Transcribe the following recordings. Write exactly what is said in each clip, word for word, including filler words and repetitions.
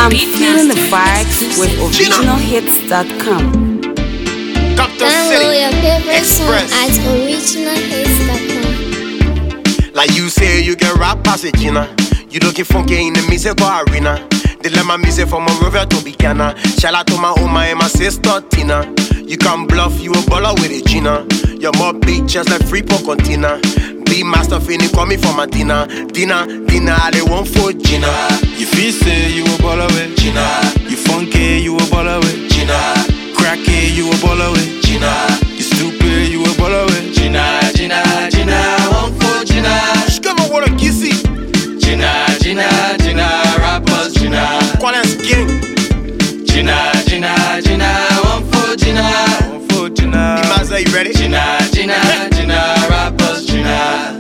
I'm feeling the vibes with original hits dot com. Download your favorite song at original hits dot com. Like you say, you can rap past it, Gina. You looking funky in the musical arena. They let my music from a river to beginner. Shout out to my Oma and my sister Tina. You can bluff, you a baller with it, Gina. You're more big just like free pork container. Be master finna call me for my dinner. Dinner, dinner, I they want for Gina. You feel say you a baller with Gina. You funky, you a baller with Gina. Cracky, you a baller with Gina. You stupid, you a baller with Gina. Gina, Gina, one for Gina. Escreva what a kissy. Gina, Gina, Gina, rappers Gina. Qual é esse gang? Gina, Gina, Gina, one for Gina. One for Gina. Imaza, you ready? Gina, Gina, Gina, rappers Gina.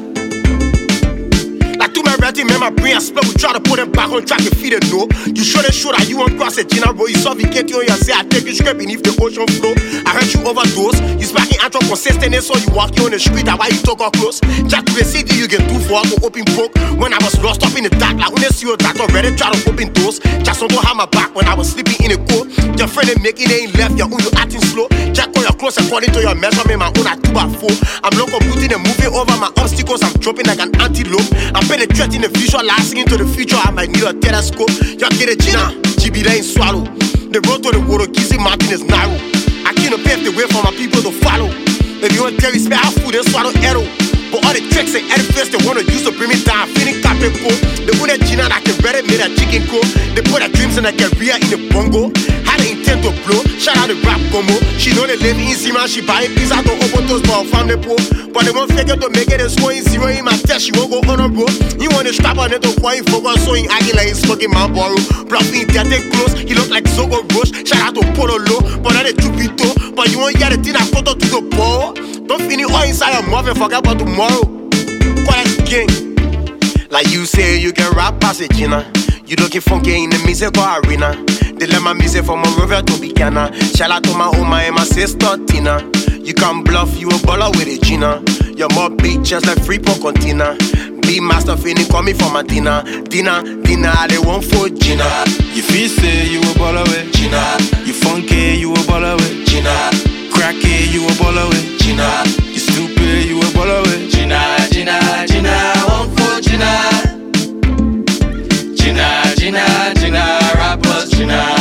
Like to my ready, man, my brain split. We try to put them back on track and feed it, no. You sure they show that you won't cross it, Gina, bro. You suffocate you on your say, I take you straight beneath the ocean floor. I heard you overdose. You smacking antro consistent, so you walk you on the street. That's why you talk up close. Jack to the city, you get too far to open book. When I was lost up in the dark, like when they see you that already try to open doors. Just don't have my back when I was sleeping in the cold. Your friend they make it, they ain't left, your own you acting slow. Jack on your clothes according to your measurement, my own at two by four. I'm locomoting and moving over my obstacles, I'm dropping like an antelope. I'm penetrating the visualizing into the future, I might need a telescope. Y'all get it, Gina, G B they ain't swallow. The road to the water, Kizzy Mountain is narrow. I can't pave the way for my people to follow. If you want to tell me, spare food, they swallow arrow. But all the tricks and edifice they wanna use to bring me down, feeling capital. They put that Gina that can better make that chicken go. They put that dreams in that career in the bongo. Had the intent to blow, shout out the rap combo. She know they live in Zima, she buying pizza to open those for her family poor. But they won't figure to make it and score in zero in my test, she won't go on a bro. You want to strap on it to quiet focus, so in Aggie like he's smoking my borrow. Bluffing that they close, he look like Zogo Roche. Shout out to Polo Low, but now they too pito. But you won't hear the thing I photo to the ball. Don't finish all inside your mouth and forget about tomorrow. Quiet gang. Like you say, you can rap past it, Gina. You looking funky in the musical arena. They let my music from a river to beginner. Shout out to my Oma and my sister Tina. You can bluff, you a baller with it, Gina. You're more big just like free pork container. Be master finna call me for my dinner. Dinner, dinner, I they want for Gina. You feel say you a baller with Gina. You funky, you a baller with Gina. Cracky, you a baller with Gina. You stupid, you a baller with Gina. Gina, Gina, one for Gina. Gina, Gina, Gina, rappers Gina.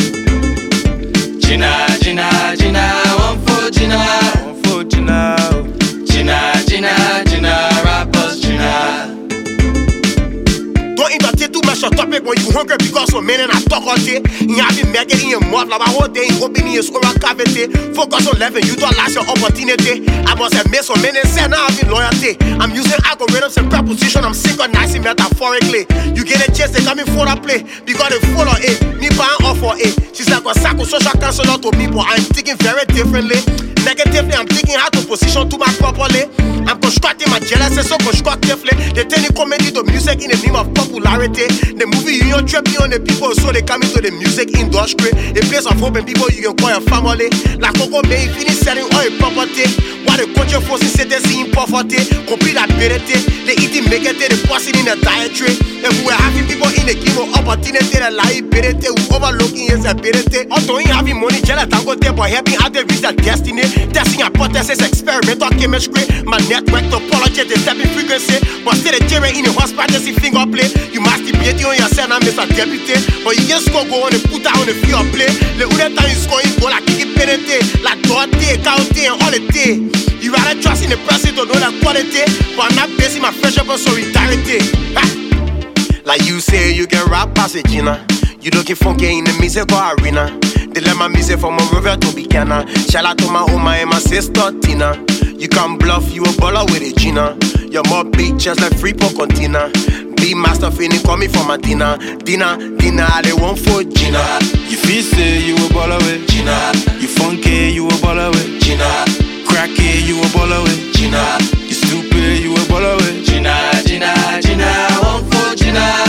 Gina, Gina, Gina, one for Gina. One for Gina. Gina, Gina, Gina, rappers Gina. Don't entertain too much your topic when you hungry because of men and I talk all day. You have been making in your mouth like my whole day, opening your oral cavity. Focus on living, you don't last your opportunity. I must have made so many and said now I've been loyalty. I'm using algorithms and preposition, I'm synchronizing metaphorically. You get a chance, they come in for a play because they follow it. Me buying off for it. She's like a psychosocial counselor to me, but I'm thinking very differently. Negatively, I'm thinking how to position to my properly. I'm constructing my jealousy so constructively. They turn the comedy to music in the name of popularity. The movie you don't trip on the people, so they come into the music industry. A place of hope and people you can call your family. Like Coco May, finish selling all your property. While the country forces say they see in poverty, complete ability. They eating, make it, they passing in the dietary. If we were having people in the game of opportunity, the liability, we overlooking his ability. Although he having money, jealous, I'm going to but helping how they reach their destiny. Testing hypothesis, experimental chemistry. My network topology, the stepping frequency. But still the jury in the hospital, see finger play. You must be beating on yourself, now Mister Deputy. But you just go go on and put out on the field play. The other time you score, you go like kicking penalty. Like Dorothy, County, and all the day. You rather trust in the person to know that quality. But I'm not basing my friendship on solidarity. Ha! Like you say, you can rap past it, Gina. You looking funky in the musical arena. They let my music from a river to beginner. Shout out to my Oma and my sister Tina. You can bluff, you a baller with it, Gina. You're more big just like free pork container. Be master finna call me for my dinner. Dinner, dinner, I they want for Gina. You feel say you a baller with Gina. You funky, you a baller with Gina. Cracky, you a baller with Gina. You stupid, you a baller with Gina. Gina, Gina, one for Gina.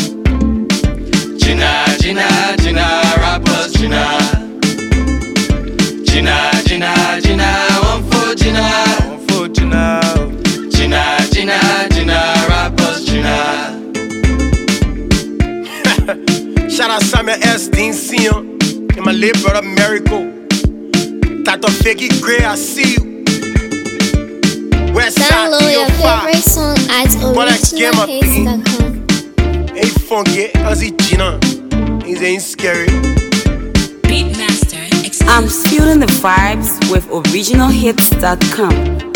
Gina, Gina, Gina, rappers Gina. Gina, Gina, Gina, one for Gina. One for Gina. Gina, Gina, Gina, rappers Gina. Shout out Westside, my S Dean Sion, and my late brother Miracle. Tato Figgy Gray, I see you. Westside, download your favorite song at original hits dot com. Ain't funky, cause he Gina. He ain't scary. I'm feeling the vibes with original hits dot com.